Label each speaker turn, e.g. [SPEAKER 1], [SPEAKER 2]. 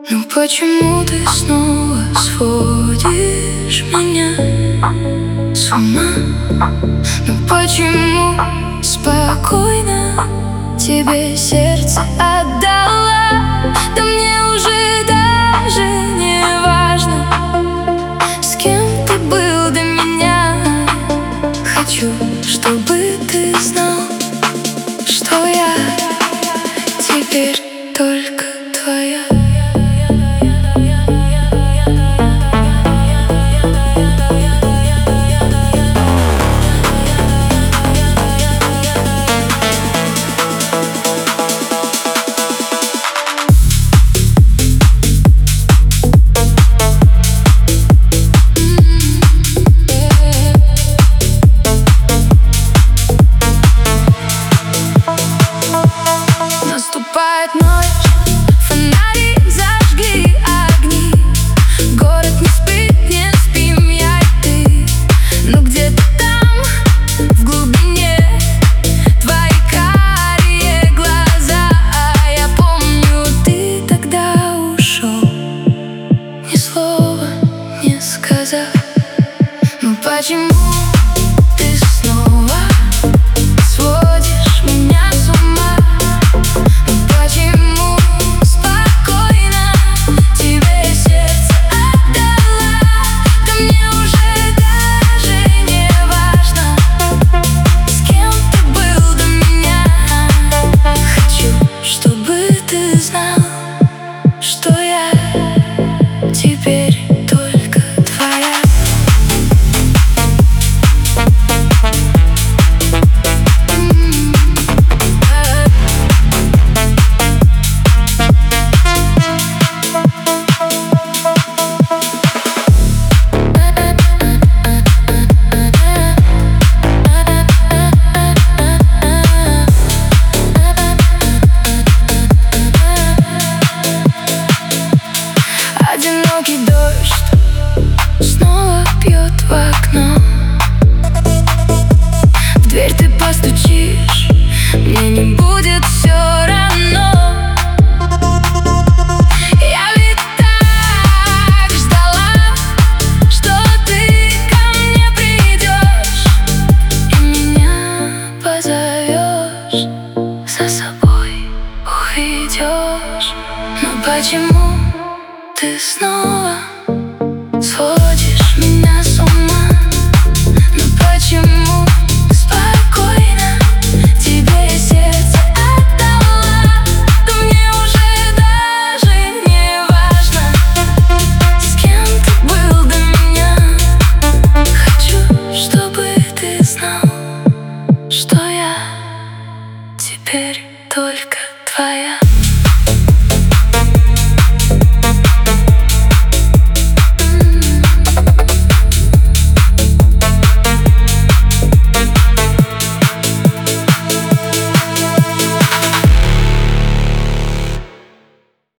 [SPEAKER 1] Но почему ты снова сводишь меня с ума? Но почему спокойно тебе сердце отдала? Да мне уже даже не важно, с кем ты был до меня. Хочу, чтобы ты знал, что я теперь только твоя. Наступает ночь, фонари зажгли огни. Город не спит, не спим я и ты. Но где-то там, в глубине, твои карие глаза. А я помню, ты тогда ушел, ни слова не сказав. Но почему ты снова сводишь меня с ума? Почему спокойно тебе сердце отдала? Да мне уже даже не важно, с кем ты был до меня. Хочу, чтобы ты знал, что я теперь только твоя. Одинокий дождь снова бьет в окно. В дверь ты постучишь, мне не будет все равно. Я ведь так ждала, что ты ко мне придешь и меня позовешь, за собой уйдешь. Но почему ты снова